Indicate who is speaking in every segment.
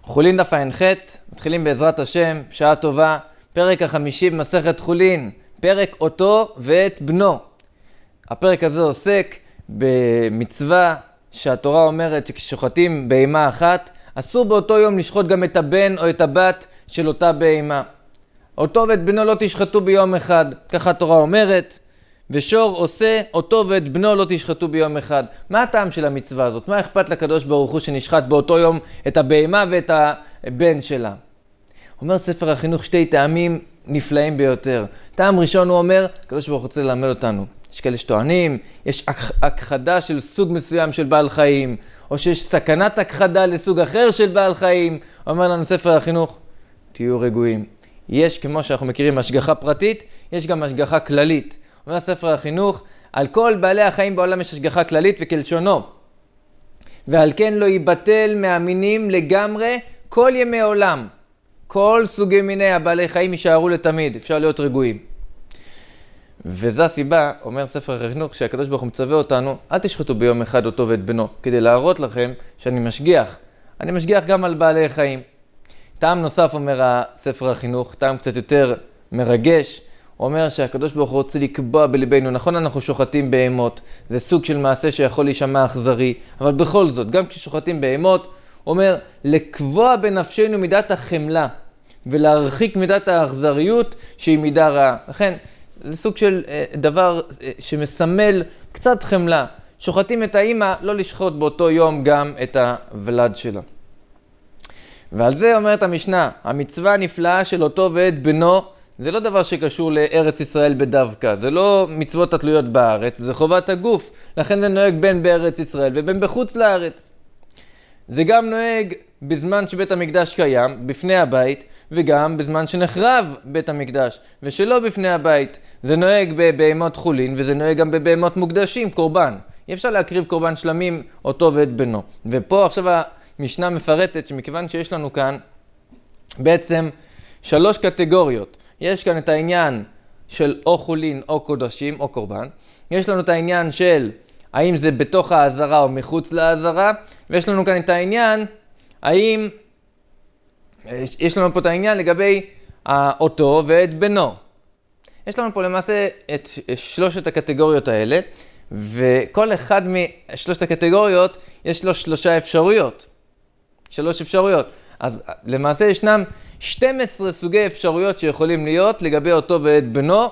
Speaker 1: חולין דף ע"ח, מתחילים בעזרת השם, שעה טובה, פרק החמישי במסכת חולין, פרק אותו ואת בנו. הפרק הזה עוסק במצווה שהתורה אומרת שכששוחטים בהמה אחת, אסור באותו יום לשחוט גם את הבן או את הבת של אותה בהמה. אותו ואת בנו לא תשחטו ביום אחד, ככה התורה אומרת, ושור עושה אותו ואת בנו לא תשחטו ביום אחד. מה הטעם של המצווה הזאת? מה אכפת לקדוש ברוך הוא שנשחט באותו יום את הבהמה ואת הבן שלה? אומר ספר החינוך שתי טעמים נפלאים ביותר. טעם ראשון הוא אומר, הקדוש ברוך הוא רוצה ללמד אותנו. יש כאלה שטוענים, יש הכחדה של סוג מסוים של בעל חיים, או שיש סכנת הכחדה לסוג אחר של בעל חיים. אומר לנו ספר החינוך, תהיו רגועים. יש, כמו שאנחנו מכירים, השגחה פרטית, יש גם השגחה כללית. אומר ספר החינוך, על כל בעלי החיים בעולם יש השגחה כללית וכלשונו. ועל כן לא ייבטל מהמינים לגמרי כל ימי עולם. כל סוגי מיני הבעלי חיים יישארו לתמיד, אפשר להיות רגועים. וזו הסיבה, אומר ספר החינוך, שהקדוש ברוך הוא מצווה אותנו, אל תשחטו ביום אחד אותו ואת בנו, כדי להראות לכם שאני משגיח. אני משגיח גם על בעלי חיים. טעם נוסף, אומר ספר החינוך, טעם קצת יותר מרגש, אומר שהקדוש ברוך הוא רוצה לקבוע בליבנו, נכון אנחנו שוחטים בהמות, זה סוג של מעשה שיכול להישמע אכזרי, אבל בכל זאת, גם כששוחטים בהמות, הוא אומר, לקבוע בנפשנו מידת החמלה, ולהרחיק מידת האכזריות שהיא מידה רעה. לכן, זה סוג של דבר שמסמל קצת חמלה. שוחטים את האמא, לא לשחוט באותו יום גם את הוולד שלה. ועל זה אומרת המשנה, המצווה הנפלאה של אותו ואת בנו, זה לא דבר שקשור לארץ ישראל בדווקא, זה לא מצוות התלויות בארץ, זה חובת הגוף, לכן זה נוהג בין בארץ ישראל ובין בחוץ לארץ. זה גם נוהג בזמן שבית המקדש קיים, בפני הבית, וגם בזמן שנחרב בית המקדש, ושלא בפני הבית. זה נוהג בבהמות חולין, וזה נוהג גם בבהמות מוקדשים, קורבן. אי אפשר להקריב קורבן שלמים אותו ואת בנו. ופה עכשיו המשנה מפרטת שמכיוון שיש לנו כאן בעצם 3 קטגוריות. יש כאן את העניין של או חולין או קודשים או קורבן. יש לנו את העניין של האם זה בתוך העזרה או מחוץ לעזרה. ויש לנו כאן את העניין, יש לנו פה את העניין לגבי אותו ואת בנו. יש לנו פה למעשה את 3 הקטגוריות האלה. וכל אחד מ3 הקטגוריות יש לו 3 אפשרויות. 3 אפשרויות. אז למעשה ישנם 12 סוגי אפשרויות שיכולים להיות לגבי אותו ואת בנו,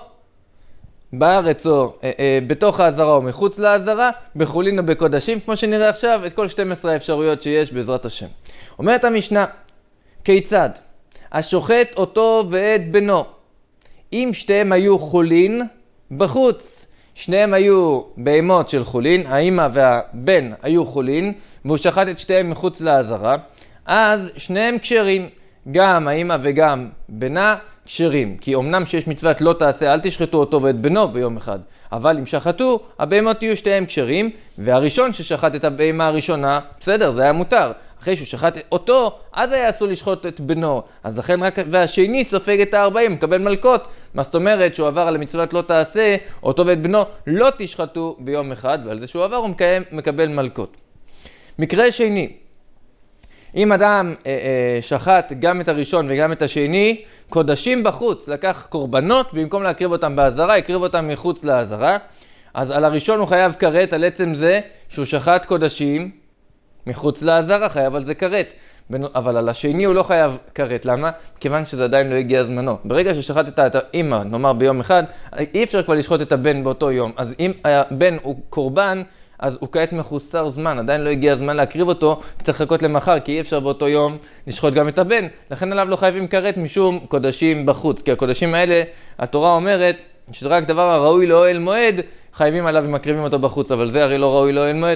Speaker 1: בארץ או בתוך העזרה או מחוץ לעזרה, בחולין או בקודשים, כמו שנראה עכשיו, את כל 12 האפשרויות שיש בעזרת השם. אומרת המשנה, כיצד? השוחט אותו ואת בנו, אם שתיהם היו חולין בחוץ, שניהם היו בהמות של חולין, האמא והבן היו חולין, והוא שחט את שתיהם מחוץ לעזרה, אז שניהם כשרים, גם האמא וגם בנה כשרים. כי אמנם שיש מצוות לא תעשה, אל תשחטו אותו ואת בנו ביום אחד, אבל אם שחטו, הבהמות יהיו שתיהם כשרים, והראשון ששחט את הבהמה הראשונה, בסדר, זה היה מותר. אחרי שהוא שחט אותו, אז היה אסור לשחוט את בנו. אז לכן רק, והשני סופג את 40, מקבל מלכות. מה זאת אומרת שהוא עבר על המצוות לא תעשה, אותו ואת בנו לא תשחטו ביום אחד, ועל זה שהוא עבר הוא מקבל מלכות. מקרה שני, אם אדם שחט גם את הראשון וגם את השני, קודשים בחוץ, לקח קורבנות, במקום להקריב אותם בעזרה, הקריב אותם מחוץ לעזרה. אז על הראשון הוא חייב כרת על עצם זה שהוא שחט קודשים מחוץ לעזרה, חייב על זה כרת. אבל על השני הוא לא חייב כרת. למה? כיוון שזה עדיין לא הגיע זמנו. ברגע ששחט את האמא, נאמר ביום אחד, אי אפשר כבר לשחוט את הבן באותו יום. אז אם הבן הוא קורבן, אז הוא כעת מחוסר זמן, עדיין לא הגיע הזמן להקריב אותו, צריך לחכות למחר, כי אי אפשר באותו יום לשחוט גם את הבן, לכן עליו לא חייבים כרת משום קודשים בחוץ, כי הקודשים האלה, התורה אומרת, שזה רק דבר הראוי לאוהל מועד, חייבים עליו ומקריבים אותו בחוץ, אבל זה הרי לא ראוי לאוהל מועד.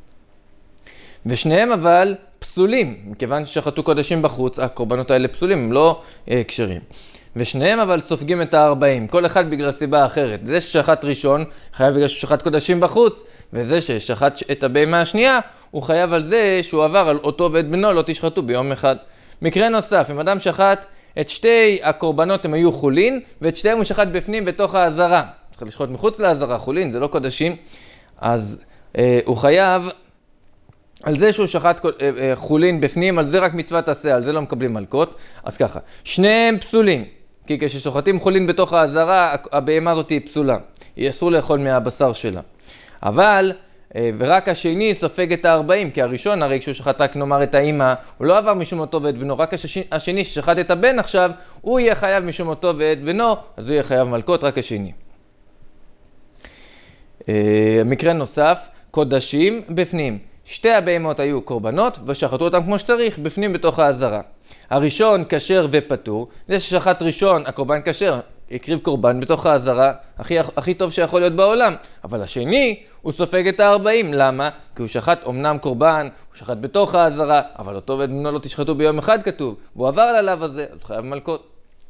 Speaker 1: ושניהם אבל פסולים, מכיוון ששחטו קודשים בחוץ, הקורבנות האלה פסולים, הם לא כשרים. ושניהם אבל סופגים את 40, כל אחד בגלל סיבה אחרת. זה ששחט ראשון חייב בגלל ששחט קודשים בחוץ, וזה ששחט את הבהמה השנייה, הוא חייב על זה שהוא עבר על אותו ואת בנו לא תשחטו ביום אחד. מקרה נוסף, אם אדם שחט את 2 הקורבנות הם היו חולין, ואת 2 הוא שחט בפנים בתוך העזרה. צריך לשחוט מחוץ לעזרה, חולין, זה לא קודשים. אז הוא חייב על זה שהוא שחט חולין בפנים, על זה רק מצוות עשה, על זה לא מקבלים מלקות. אז ככה, שניהם פסולים, כי כששוחטים חולין בתוך העזרה, הבהמה הזאת היא פסולה. היא אסור לאכול מהבשר שלה. אבל, ורק השני סופג את 40, כי הראשון, הרי כשהוא שחט רק נאמר את האמא, הוא לא עבר משום אותו ואת בנו, רק השני ששחט את הבן עכשיו, הוא יהיה חייב משום אותו ואת בנו, אז הוא יהיה חייב מלקות, רק השני. מקרה נוסף, קודשים בפנים. שתי הבהמות היו קורבנות ושחטו אותם כמו שצריך, בפנים בתוך העזרה. הראשון כשר ופטור, זה ששחט ראשון, הקורבן כשר, הקריב קורבן בתוך העזרה, הכי טוב שיכול להיות בעולם. אבל השני, הוא סופג את 40. למה? כי הוא שחט אומנם קורבן, הוא שחט בתוך העזרה, אבל אותו ואת בנו לא תשחטו ביום אחד כתוב, והוא עבר על הלאו הזה, אז הוא חייב מלקות.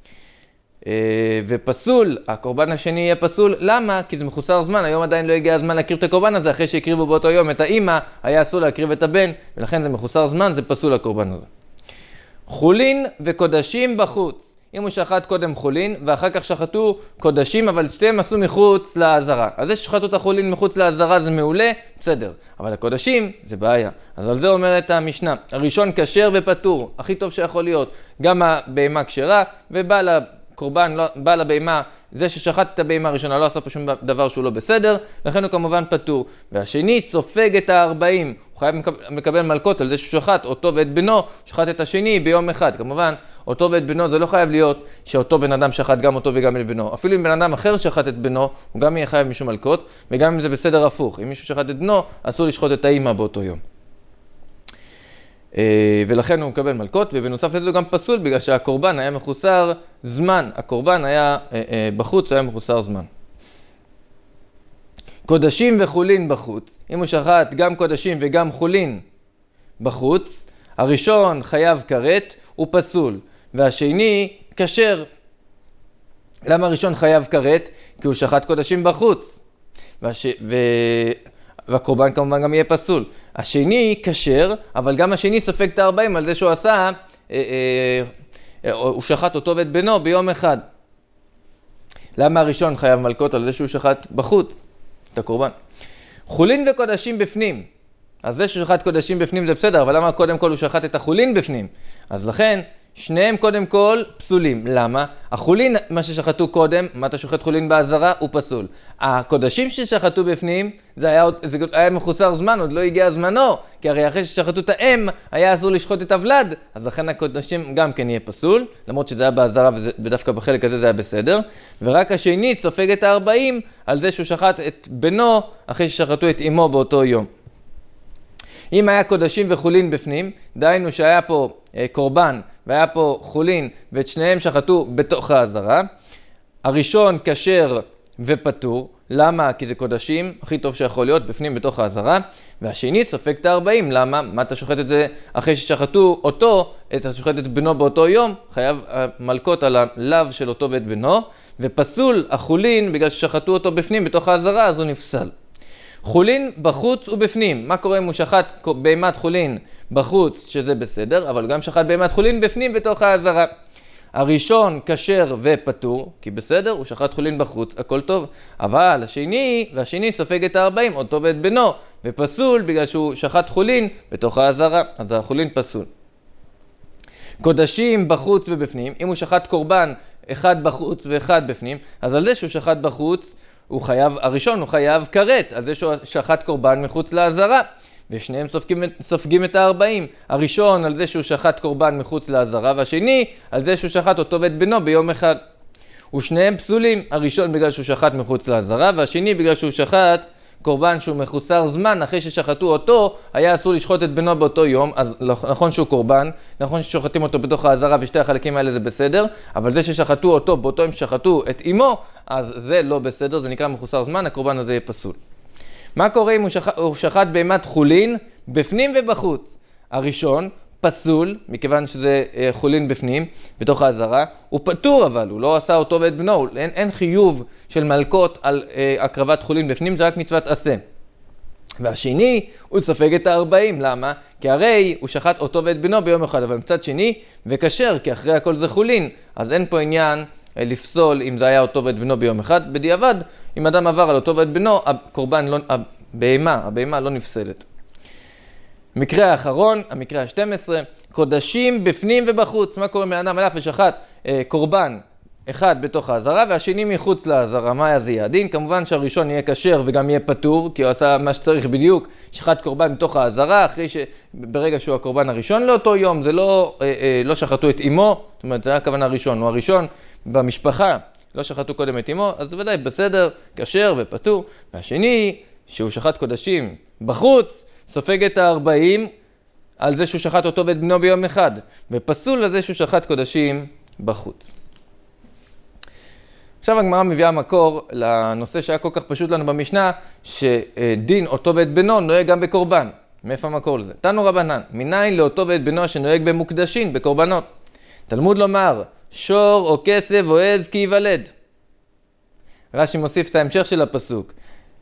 Speaker 1: ופסול, הקורבן השני יהיה פסול. למה? כי זה מחוסר זמן, היום עדיין לא הגיע הזמן להקריב את הקורבן הזה, אחרי שהקריבו באותו יום את האמא, היה אסור להקריב את הבן, ולכן זה מחוסר זמן, זה פסול הקורבן הזה. חולין וקודשים בחוץ. אם הוא שחט קודם חולין, ואחר כך שחטו קודשים, אבל שתיהם עשו מחוץ לעזרה. אז זה ששחטו את החולין מחוץ לעזרה זה מעולה, בסדר. אבל הקודשים זה בעיה. אז על זה אומרת המשנה. הראשון כשר ופטור, הכי טוב שיכול להיות. גם הבהמה כשרה, ובעל הקורבן, בעל הבהמה, זה ששחט את הבהמה הראשונה, לא עשה פה שום דבר שהוא לא בסדר, לכן הוא כמובן פטור. והשני סופג את 40. הוא חייב מקבל מלקות על זה שהוא שחט אותו ואת בנו, שחט את השני ביום אחד. כמובן, אותו ואת בנו זה לא חייב להיות שאותו בן אדם שחט גם אותו וגם את בנו. אפילו אם בן אדם אחר שחט את בנו, הוא גם יהיה חייב משום מלקות, וגם אם זה בסדר הפוך. אם מישהו שחט את בנו, אסור לשחוט את האמא באותו יום. ולכן הוא מקבל מלקות, ובנוסף לזה הוא גם פסול, בגלל שהקורבן היה מחוסר זמן. הקורבן היה בחוץ, היה מחוסר זמן. קודשים וחולין בחוץ. אם הוא שחט גם קודשים וגם חולין בחוץ, הראשון חייב כרת, הוא פסול, והשני כשר. למה הראשון חייב כרת? כי הוא שחט קודשים בחוץ, והקורבן כמובן גם יהיה פסול. השני כשר, אבל גם השני סופג את 40 על זה שהוא עשה, הוא שחט אותו ואת בנו ביום אחד. למה הראשון חייב מלקות על זה שהוא שחט בחוץ את הקורבן? חולין וקודשים בפנים. אז זה ששחט קודשים בפנים זה בסדר, אבל למה קודם כל הוא שחט את החולין בפנים? אז לכן, שניהם קודם כל פסולים. למה? החולין, מה ששחטו קודם, מה אתה שוחט חולין בעזרה, הוא פסול. הקודשים ששחטו בפנים, זה היה מחוסר זמן, עוד לא הגיע זמנו, כי הרי אחרי ששחטו את האם, היה אסור לשחוט את הוולד, אז לכן הקודשים גם כן יהיה פסול, למרות שזה היה בעזרה ודווקא בחלק הזה זה היה בסדר, ורק השני סופג את 40 על זה שהוא שחט את בנו, אחרי ששחטו את אמו באותו יום. אם היה קודשים וחולין בפנים, דהיינו שהיה פה קורבן והיה פה חולין ואת שניהם שחטו בתוך העזרה, הראשון כשר ופטור. למה? כי זה קודשים, הכי טוב שיכול להיות בפנים בתוך העזרה, והשני סופג את 40. למה? מה אתה שוחט את זה אחרי ששחטו אותו, אתה שוחט את בנו באותו יום, חייב מלקות על הלאו של אותו ואת בנו, ופסול החולין בגלל ששחטו אותו בפנים בתוך העזרה, אז הוא נפסל. חולין בחוץ ובפנים. מה קורה אם הוא שחט בהמת חולין בחוץ, שזה בסדר, אבל גם שחט בהמת חולין בפנים בתוך העזרה. הראשון כשר ופטור, כי בסדר, הוא שחט חולין בחוץ, הכל טוב. אבל השני סופג את 40, אותו ואת בנו, ופסול בגלל שהוא שחט חולין בתוך העזרה, אז החולין פסול. קודשים בחוץ ובפנים. אם הוא שחט קורבן אחד בחוץ ואחד בפנים, אז על זה שהוא שחט בחוץ, הראשון הוא חייב כרת, על זה שהוא שחט קורבן מחוץ לעזרה, ושניהם סופגים את 40. הראשון על זה שהוא שחט קורבן מחוץ לעזרה, והשני על זה שהוא שחט אותו ואת בנו ביום אחד. ושניהם פסולים, הראשון בגלל שהוא שחט מחוץ לעזרה, והשני בגלל שהוא שחט קורבן שהוא מחוסר זמן, אחרי ששחטו אותו, היה אסור לשחוט את בנו באותו יום, אז נכון שהוא קורבן, נכון ששוחטים אותו בתוך העזרה, ושתי החלקים האלה זה בסדר, אבל זה ששחטו אותו באותו יום ששחטו את אמו, אז זה לא בסדר, זה נקרא מחוסר זמן, הקורבן הזה יהיה פסול. מה קורה אם הוא שחט בהמת חולין בפנים ובחוץ? הראשון פסול, מכיוון שזה חולין בפנים, בתוך העזרה, הוא פטור אבל, הוא לא עשה אותו ואת בנו, אין חיוב של מלקות על הקרבת חולין בפנים, זה רק מצוות עשה. והשני, הוא סופג את 40, למה? כי הרי הוא שחט אותו ואת בנו ביום אחד, אבל מצד שני, וכשר, כי אחרי הכל זה חולין, אז אין פה עניין לפסול אם זה היה אותו ואת בנו ביום אחד, בדיעבד, אם אדם עבר על אותו ואת בנו, הבהמה לא נפסלת. מקרה האחרון, המקרה ה-12, קודשים בפנים ובחוץ. מה קורה מאדם הלך ושחט קורבן אחד בתוך העזרה והשני מחוץ לעזרה? מה היה זה יעדין? כמובן שהראשון יהיה כשר וגם יהיה פטור, כי הוא עשה מה שצריך בדיוק, שחט קורבן בתוך העזרה, ברגע שהוא הקורבן הראשון לאותו יום, זה לא שחטו את אמו, זאת אומרת, זה היה הכוונה הראשון, הוא הראשון במשפחה, לא שחטו קודם את אמו, אז זה ודאי בסדר, כשר ופטור. והשני, שהוא שחט קודשים בחוץ, סופג את 40 על זה שהוא שחט אותו ואת בנו ביום אחד, ופסול לזה שהוא שחט קודשים בחוץ. עכשיו הגמרא מביאה מקור לנושא שהיה כל כך פשוט לנו במשנה, שדין אותו ואת בנו נוהג גם בקורבן. מאיפה המקור לזה? תנו רבנן, מניין לאותו ואת בנו שנוהג במוקדשים, בקורבנות. תלמוד לומר, שור או כסף או עז כי ייוולד. רש"י מוסיף את ההמשך של הפסוק.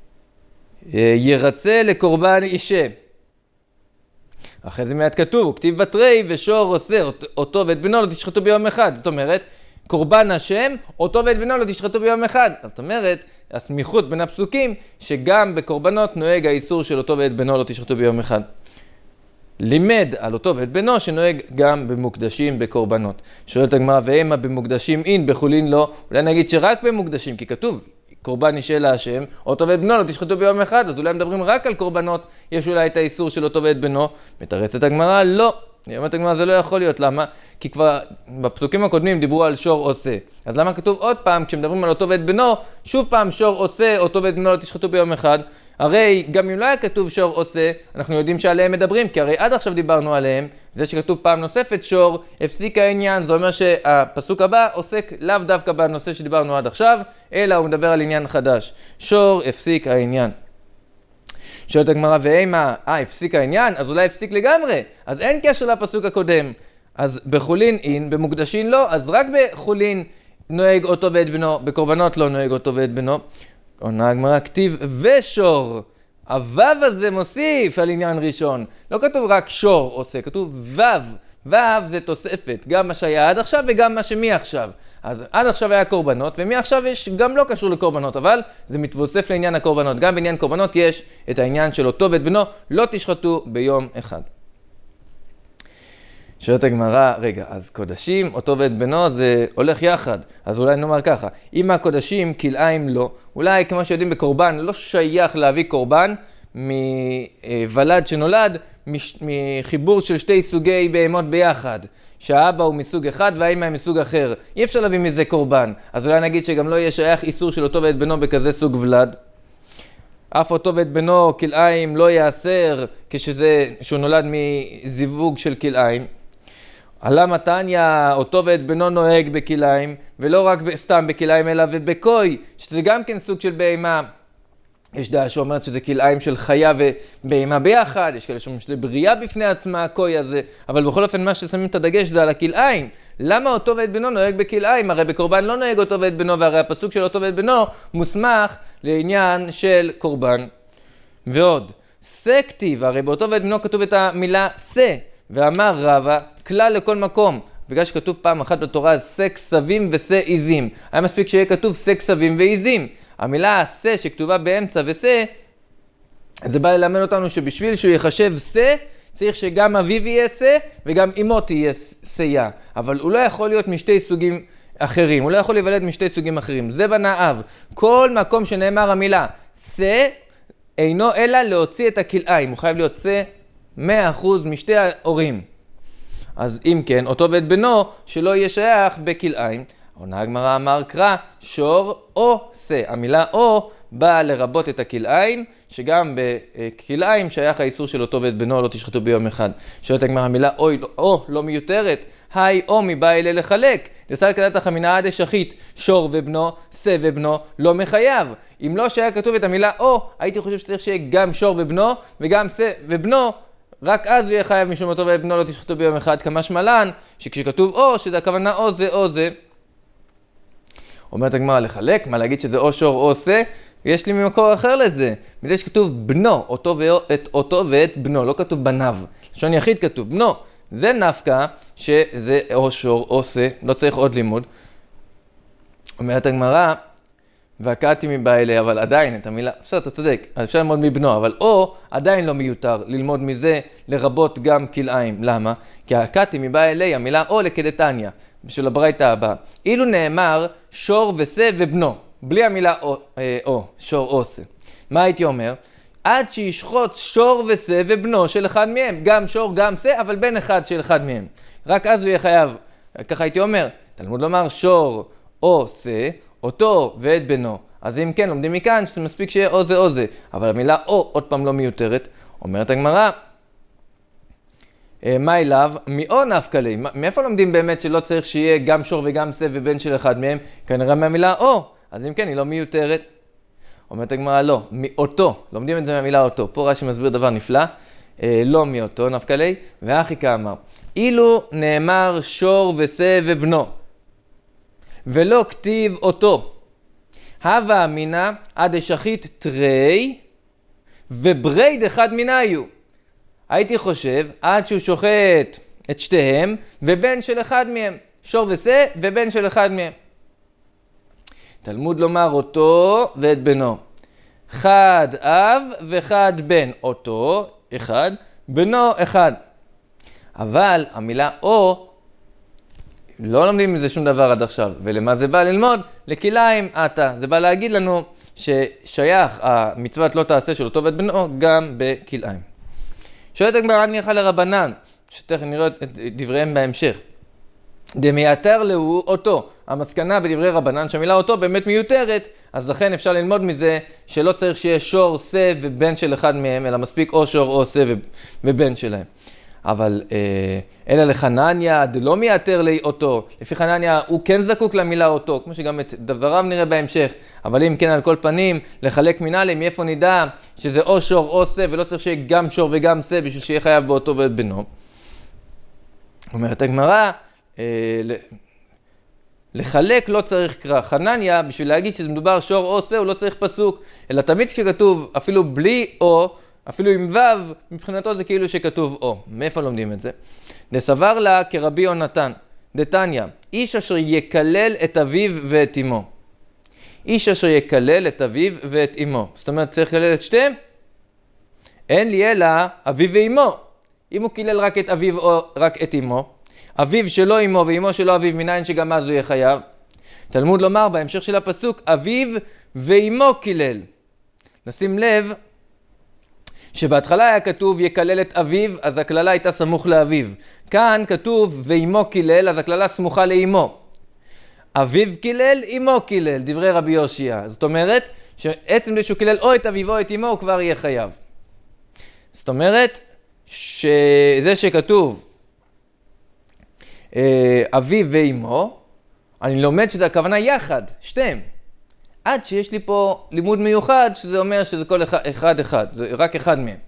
Speaker 1: ירצה לקורבן אישה. אחרי זה מיד כתוב, כתיב בתרי ושור עושה אותו ואת בנו לא תשחטו ביום אחד. זאת אומרת, קורבן השם, אותו ואת בנו לא תשחטו ביום אחד. זאת אומרת, הסמיכות בין הפסוקים, שגם בקורבנות נוהג האיסור של אותו ואת בנו לא תשחטו ביום אחד. לימד על אותו ואת בנו שנוהג גם במוקדשים בקורבנות. שואלת הגמרא, והמה במוקדשים אין, בחולין לא? אולי נגיד שרק במוקדשים, כי כתוב, קורבן אישה להשם, אותו ואת בנו לא תשחטו ביום אחד, אז אולי מדברים רק על קורבנות, יש אולי את האיסור של אותו ואת בנו. מתרצת הגמרא, לא. אומרת הגמרא, זה לא יכול להיות, למה? כי כבר בפסוקים הקודמים דיברו על שור עושה. אז למה כתוב עוד פעם, כשמדברים על אותו ואת בנו, שוב פעם שור עושה, אותו ואת בנו לא תשחטו ביום אחד? הרי גם אם לא היה כתוב שור עושה, אנחנו יודעים שעליהם מדברים, כי הרי עד עכשיו דיברנו עליהם, זה שכתוב פעם נוספת שור, הפסיק העניין, זה אומר שהפסוק הבא עוסק לאו דווקא בנושא שדיברנו עד עכשיו, אלא הוא מדבר על עניין חדש. שור הפסיק העניין. שואלת הגמרא, והמה, הפסיק העניין? אז אולי הפסיק לגמרי, אז אין קשר לפסוק הקודם. אז בחולין אין, במוקדשין לא, אז רק בחולין נוהג אותו ואת בנו, בקורבנות לא נוהג אותו ואת בנו. עונה הגמרא, כתיב ושור. הוו הזה מוסיף על עניין ראשון. לא כתוב רק שור עושה, כתוב וו. וו זה תוספת, גם מה שהיה עד עכשיו וגם מה שמי עכשיו. אז עד עכשיו היה קורבנות, ומי עכשיו יש גם לא קשור לקורבנות, אבל זה מתווסף לעניין הקורבנות. גם בעניין קורבנות יש את העניין של אותו ואת בנו, לא תשחטו ביום אחד. שואלת הגמרא, רגע, אז קודשים, אותו ואת בנו, זה הולך יחד. אז אולי נאמר ככה, אם הקודשים כלאיים לא, אולי כמו שיודעים בקורבן, לא שייך להביא קורבן מוולד שנולד, מחיבור של שתי סוגי בהמות ביחד. שהאבא הוא מסוג אחד והאמא היא מסוג אחר. אי אפשר להביא מזה קורבן. אז אולי נגיד שגם לא יהיה שייך איסור של אותו ואת בנו בכזה סוג ולד. אף אותו ואת בנו כלאיים לא יאסר כשהוא נולד מזיווג של כלאיים. עלה מתניה, אותו ואת בנו נוהג בכלאיים, ולא רק סתם בכלאיים אלא ובקוי, שזה גם כן סוג של בהמה. יש דעה שאומרת שזה כלאיים של חיה ובהמה ביחד, יש כאלה שאומרים שזה בריאה בפני עצמה, הקוי הזה, אבל בכל אופן מה ששמים את הדגש זה על הכלאיים. למה אותו ואת בנו נוהג בכלאיים? הרי בקורבן לא נוהג אותו ואת בנו, והרי הפסוק של אותו ואת בנו מוסמך לעניין של קורבן. ועוד, שא כתיב, הרי באותו ואת בנו כתוב את המילה שא, ואמר רבא, כלל לכל מקום. בגלל שכתוב פעם אחת בתורה שא כסבים ושא עיזים. היה מספיק שיהיה כתוב שא כסבים ועיזים. המילה שא שכתובה באמצע ושא, זה בא ללמד אותנו שבשביל שהוא יחשב שא, צריך שגם אביו יהיה שא וגם אמו תהיה שאה. אבל הוא לא יכול להיות משתי סוגים אחרים. הוא לא יכול להיוולד משתי סוגים אחרים. זה בנה אב. כל מקום שנאמר המילה שא, אינו אלא להוציא את הכלאיים. הוא חייב להיות שא 100% משתי ההורים. אז אם כן, אותו ואת בנו שלא יהיה שייך בכלאיים. עונה הגמרא אמר קרא, שור או שא. המילה או באה לרבות את הכלאיים, שגם בכלאיים שייך האיסור של אותו ואת בנו לא תשחטו ביום אחד. שואלת הגמרא, המילה או לא מיותרת, היי או מבא אלה לחלק. דסל כדת החמינה עד שחית, שור ובנו, שא ובנו, לא מחייב. אם לא שהיה כתוב את המילה או, הייתי חושב שצריך שיהיה גם שור ובנו וגם שא ובנו, רק אז הוא יהיה חייב משום אותו ואת בנו לא תשחטו ביום אחד, כמה שמלן, שכשכתוב או, שזה הכוונה או זה או זה. אומרת הגמרא לחלק, מה להגיד שזה או שור או שא? יש לי ממקור אחר לזה. מזה שכתוב בנו, אותו ואת בנו, לא כתוב בניו. לשון יחיד כתוב בנו. זה נפקא שזה או שור או שא, לא צריך עוד לימוד. אומרת הגמרא, והקעתי מבא אליה, אבל עדיין את המילה, בסדר, אתה צודק, אפשר ללמוד מבנו, אבל או עדיין לא מיותר ללמוד מזה, לרבות גם כלאיים. למה? כי הקעתי מבא אליה, המילה או לכדתניא, בשביל הברייתא הבאה. אילו נאמר שור ושה ובנו, בלי המילה או, שור או שה. מה הייתי אומר? עד שישחוט שור ושה ובנו של אחד מהם, גם שור גם שה, אבל בן אחד של אחד מהם. רק אז הוא יהיה חייב, ככה הייתי אומר, תלמוד לומר שור או שה, אותו ואת בנו. אז אם כן, לומדים מכאן שזה מספיק שיהיה או זה או זה. אבל המילה או עוד פעם לא מיותרת. אומרת הגמרא, מה אליו? מאו נפקא ליה. מאיפה לומדים באמת שלא צריך שיהיה גם שור וגם שה ובן של אחד מהם? כנראה מהמילה או. אז אם כן, היא לא מיותרת. אומרת הגמרא, לא, מאותו. לומדים את זה מהמילה אותו. פה רש"י מסביר דבר נפלא. לא מאותו נפקא ליה. ואחי כאמר, אילו נאמר שור ושה ובנו, ולא כתיב אותו, הווה אמינא עד דשחית תרי וברד אחד מניו. הייתי חושב עד שהוא שוחט את שתיהם ובן של אחד מהם, שור ושה ובן של אחד מהם. תלמוד לומר אותו ואת בנו, חד אב וחד בן, אותו אחד, בנו אחד. אבל המילה או, לא לומדים מזה שום דבר עד עכשיו. ולמה זה בא ללמוד? לכלאיים עתה. זה בא להגיד לנו ששייך המצוות לא תעשה של אותו ואת בנו גם בכלאיים. שואלת הגמרא ניחא לרבנן, שתכף נראה את דבריהם בהמשך. דמייתר להו אותו. המסקנה בדברי רבנן שהמילה אותו באמת מיותרת, אז לכן אפשר ללמוד מזה שלא צריך שיהיה שור, שה ובן של אחד מהם, אלא מספיק או שור או שה ובן שלהם. אבל אלא לחנניה דלא מייתר לי אותו. לפי חנניה הוא כן זקוק למילה אותו, כמו שגם את דבריו נראה בהמשך. אבל אם כן על כל פנים, לחלק מנהלי, מאיפה נדע שזה או שור או שה, ולא צריך שיהיה גם שור וגם שה בשביל שיהיה חייב באותו ואת בנו. אומרת הגמרא, לחלק לא צריך קרא. חנניה, בשביל להגיד שזה מדובר שור או שה, הוא לא צריך פסוק, אלא תמיד כשכתוב אפילו בלי או, אפילו עם וו, מבחינתו זה כאילו שכתוב או. מאיפה לומדים את זה? דסבר לה כרבי יונתן, דתניא, איש אשר יקלל את אביו ואת אמו. איש אשר יקלל את אביו ואת אמו. זאת אומרת, צריך לקלל את שתיהם? אין לי אלא אביו ואמו. אם הוא קילל רק את אביו או רק את אמו, אביו שלו אמו ואמו שלו אביו, מניין שגם אז הוא יהיה חייב. תלמוד לומר בהמשך של הפסוק, אביו ואמו קילל. נשים לב, שבהתחלה היה כתוב יקלל את אביו, אז הכללה הייתה סמוך לאביו. כאן כתוב ואמו קילל, אז הכללה סמוכה לאמו. אביו קילל, אמו קילל, דברי רבי יושיע. זאת אומרת, שעצם זה שהוא קילל או את אביו או את אמו, הוא כבר יהיה חייב. זאת אומרת, שזה שכתוב אביו ואמו, אני לומד שזה הכוונה יחד, שתיהם. עד שיש לי פה לימוד מיוחד, שזה אומר שזה כל אחד, זה רק אחד מהם.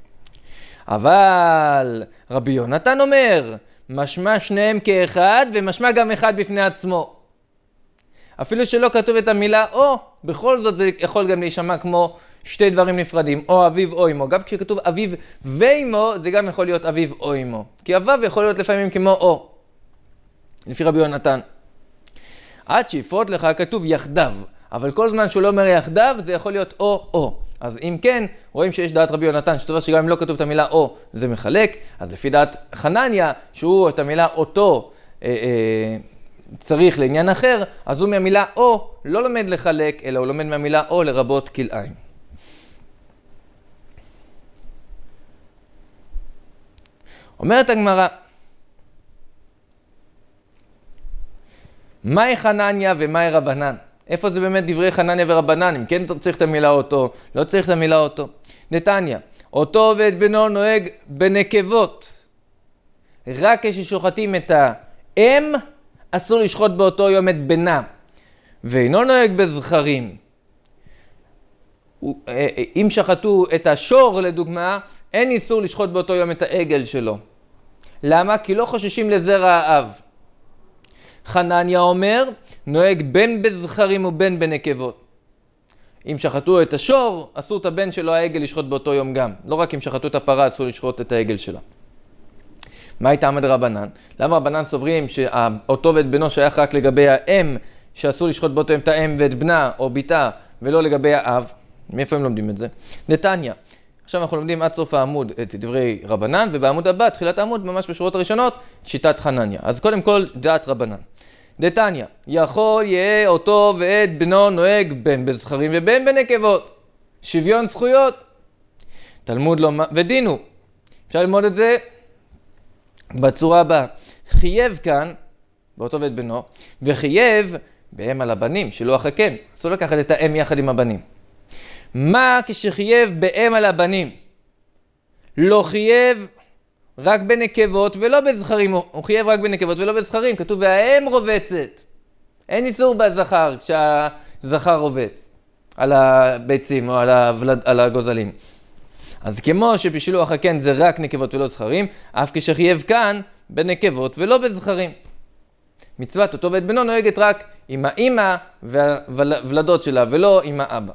Speaker 1: אבל רבי יונתן אומר, משמע שניהם כאחד, ומשמע גם אחד בפני עצמו. אפילו שלא כתוב את המילה או, בכל זאת זה יכול גם להישמע כמו שתי דברים נפרדים, או אביו או אמו. גם כשכתוב אביו ואמו, זה גם יכול להיות אביו או אמו. כי אביו יכול להיות לפעמים כמו או, לפי רבי יונתן. עד שיפרוט לך כתוב יחדיו. אבל כל זמן שהוא לא אומר יחדיו, זה יכול להיות או. אז אם כן, רואים שיש דעת רבי יונתן, שתובע שגם אם לא כתוב את המילה או, זה מחלק. אז לפי דעת חנניה, שהוא את המילה אותו צריך לעניין אחר, אז הוא מהמילה או לא לומד לחלק, אלא הוא לומד מהמילה או לרבות כלאיים. אומרת הגמרא, מהי חנניה ומהי רבנן? איפה זה באמת דברי חנניה ורבנן? אם כן צריך את המילה אותו, לא צריך את המילה אותו. דתניא, אותו ואת בנו נוהג בנקבות. רק כששוחטים את האם, אסור לשחוט באותו יום את בנה. ואינו נוהג בזכרים. אם שחטו את השור לדוגמה, אין איסור לשחוט באותו יום את העגל שלו. למה? כי לא חוששים לזרע האב. חנניה אומר, נוהג בין בזכרים ובין בנקבות. אם שחטו את השור, אסור את הבן שלו העגל לשחוט באותו יום גם. לא רק אם שחטו את הפרה, אסור לשחוט את העגל שלה. מה הייתה עמד רבנן? למה רבנן סוברים שאותו ואת בנו שייך רק לגבי האם, שאסור לשחוט באותו יום את האם ואת בנה או ביתה, ולא לגבי האב. מאיפה הם לומדים את זה? דתניא. עכשיו אנחנו לומדים עד סוף העמוד את דברי רבנן, ובעמוד הבא, תחילת העמוד, ממש בשורות הראשונות, שיטת חנניה. אז קודם כל, דעת רבנן. דתניא, יכול יהיה אותו ואת בנו נוהג בין בזכרים ובין בנקבות. שוויון זכויות. תלמוד לא... ודינו. אפשר ללמוד את זה בצורה הבאה. חייב כאן, באותו ואת בנו, וחייב באם על הבנים, שילוח הקן. אסור לקחת את האם יחד עם הבנים. מה כשחייב באם על הבנים? לא חייב רק בנקבות ולא בזכרים, הוא חייב רק בנקבות ולא בזכרים, כתוב והאם רובצת. אין איסור בזכר כשהזכר רובץ על הביצים או על הגוזלים. אז כמו שבשילוח הקן זה רק נקבות ולא זכרים, אף כשחייב כאן בנקבות ולא בזכרים. מצוות אותו ואת בנו נוהגת רק עם האמא והוולדות שלה ולא עם האבא.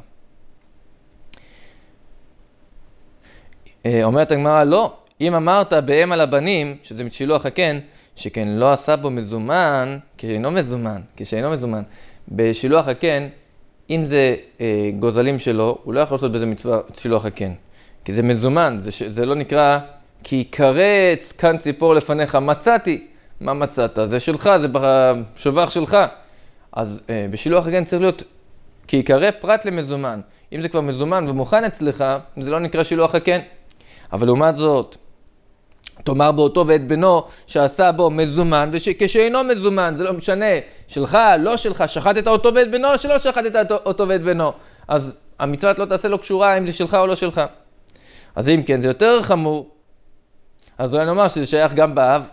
Speaker 1: אומרת הגמרא, לא, אם אמרת באם על הבנים, שזה משילוח הקן, שכן לא עשה בו מזומן, כשאינו מזומן, בשילוח הקן, אם זה גוזלים שלו, הוא לא יכול לעשות בזה מצווה שילוח הקן, כי זה מזומן, זה לא נקרא, כי קרץ, כאן ציפור לפניך, מצאתי, מה מצאת? זה שלך, זה בשובח שלך. אז בשילוח הקן צריך להיות, כי יקרא פרט למזומן. אם זה כבר מזומן ומוכן אצלך, זה לא נקרא שילוח הקן. אבל לעומת זאת, תאמר באותו ואת בנו שעשה בו מזומן, וכשאינו מזומן, זה לא משנה, שלך, לא שלך, שחטת אותו ואת בנו, או שלא שחטת אותו ואת בנו. אז המצווה לא תעשה לו קשורה אם זה שלך או לא שלך. אז אם כן, זה יותר חמור, אז אולי נאמר שזה שייך גם באב.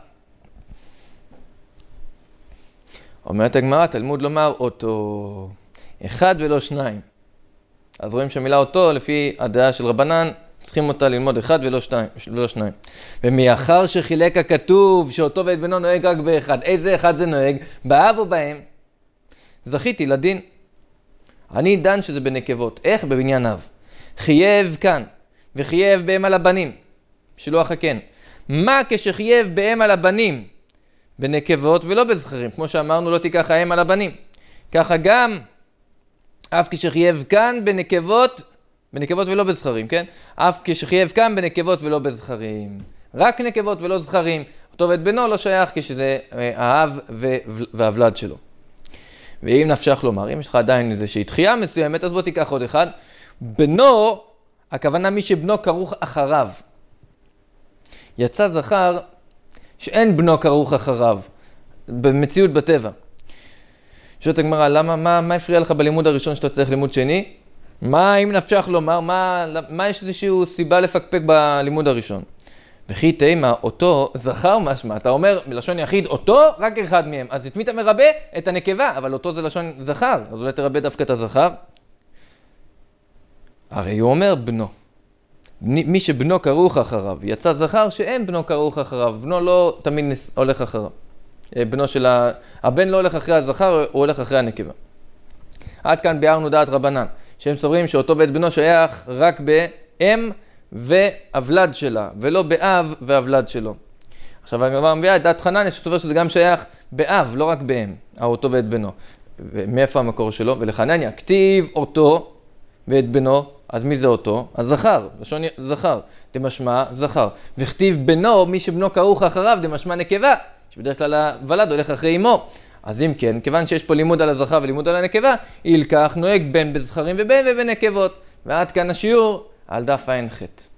Speaker 1: אומרת הגמרא, תלמוד לומר אותו, אחד ולא שניים. אז רואים שהמילה אותו, לפי הדעה של רבנן, צריכים אותה ללמוד אחד ולא שניים. ומאחר שחילק הכתוב שאותו ואת בנו נוהג רק באחד, איזה אחד זה נוהג? באב או בהם? זכיתי לדין. אני דן שזה בנקבות. איך? בבניין אב. חייב כאן, וחייב באם על הבנים, שילוח הקן. מה כשחייב באם על הבנים? בנקבות ולא בזכרים. כמו שאמרנו, לא תיקח האם על הבנים. ככה גם, אף כשחייב כאן בנקבות ולא בזכרים, כן? אף כשחייב כאן בנקבות ולא בזכרים. רק נקבות ולא זכרים. אותו ואת בנו לא שייך כשזה האב והוולד שלו. ואם נפשך לומר, אם יש לך עדיין איזושהי דחייה מסוימת, אז בוא תיקח עוד אחד. בנו, הכוונה מי שבנו כרוך אחריו. יצא זכר שאין בנו כרוך אחריו, במציאות בטבע. שואלת הגמרא, מה הפריע לך בלימוד הראשון שאתה צריך לימוד שני? מה אם נפשך לומר, מה יש איזושהי סיבה לפקפק בלימוד הראשון? וכי תימה, אותו זכר משמע, אתה אומר בלשון יחיד, אותו רק אחד מהם, אז את מי אתה מרבה? את הנקבה, אבל אותו זה לשון זכר, אז אולי תרבה דווקא את הזכר? הרי הוא אומר בנו. מי שבנו כרוך אחריו, יצא זכר שאין בנו כרוך אחריו, בנו לא תמיד הולך אחריו. הבן לא הולך אחרי הזכר, הוא הולך אחרי הנקבה. עד כאן ביארנו דעת רבנן, שהם סוברים שאותו ואת בנו שייך רק באם והוולד שלה, ולא באב והוולד שלו. עכשיו הגמרא מביאה את דעת חנניה שסובר שזה גם שייך באב, לא רק באם, אותו ואת בנו. ומאיפה המקור שלו? ולחנניה, כתיב אותו ואת בנו, אז מי זה אותו? הזכר, לשון זכר, דמשמע זכר. וכתיב בנו, מי שבנו כרוך אחריו, דמשמע נקבה, שבדרך כלל הוולד הולך אחרי אמו. אז אם כן, כיוון שיש פה לימוד על הזכר ולימוד על הנקבה, ילקח נוהג בין בזכרים ובין ובנקבות. ועד כאן השיעור על דף ע"ח.